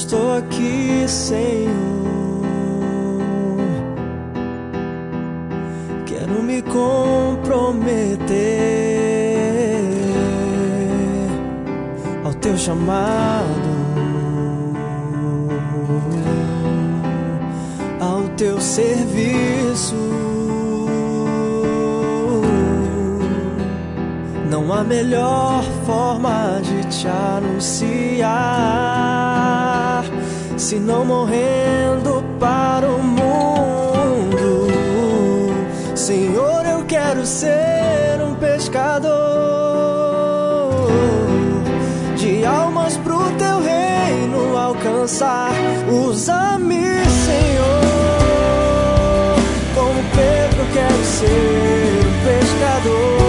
estou aqui, Senhor. Quero me comprometer ao teu chamado, ao teu serviço. Não há melhor forma de te anunciar senão morrendo para o mundo. Senhor, eu quero ser um pescador de almas pro teu reino alcançar. Usa-me, Senhor, como Pedro, quero ser um pescador.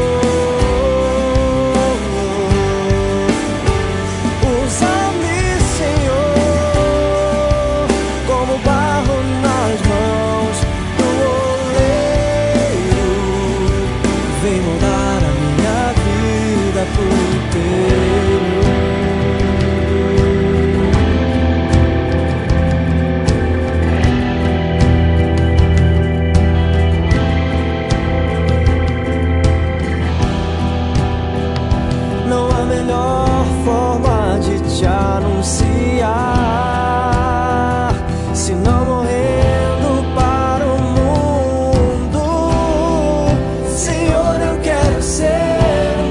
Não há melhor forma de te anunciar senão morrendo para o mundo. Senhor, eu quero ser um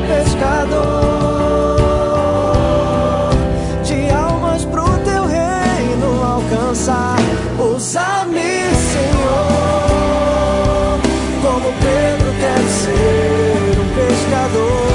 pescador de almas pro teu reino alcançar. Usa-me, Senhor, como Pedro, quero ser um pescador.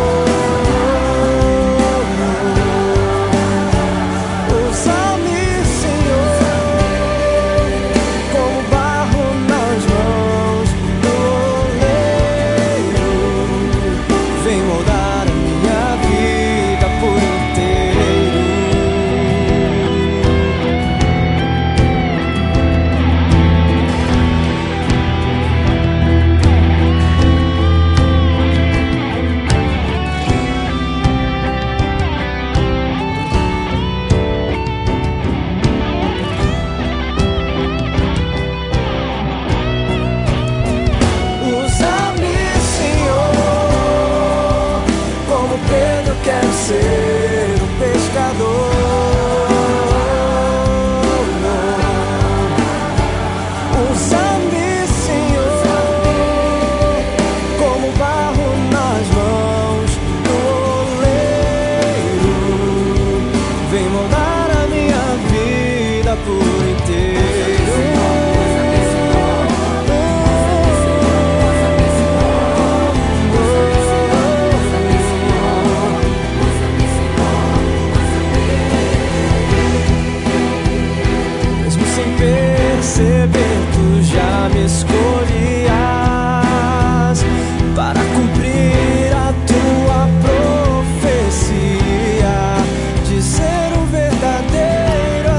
Quero ser um pescador. Usa-me, Senhor, como barro nas mãos do oleiro. Vem moldar a minha vida por inteiro. Perceber, tu já me escolhias para cumprir a tua profecia de ser um verdadeiro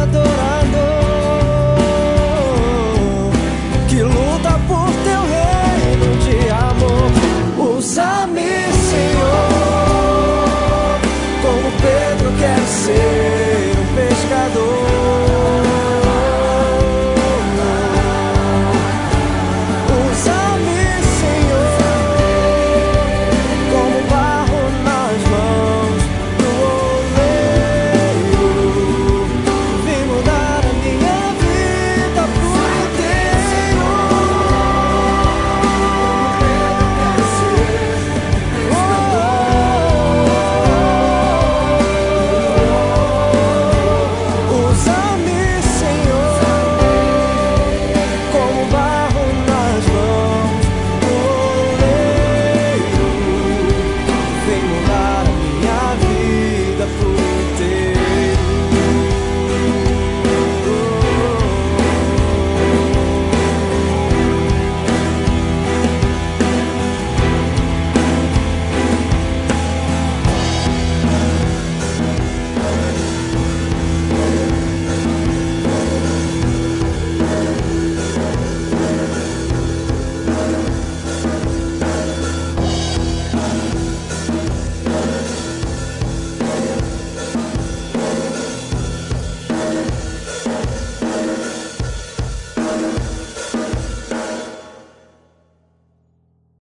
adorador que luta por teu reino de amor. Usa-me, Senhor, como Pedro, quero ser um pescador. Vem mudar a minha vida.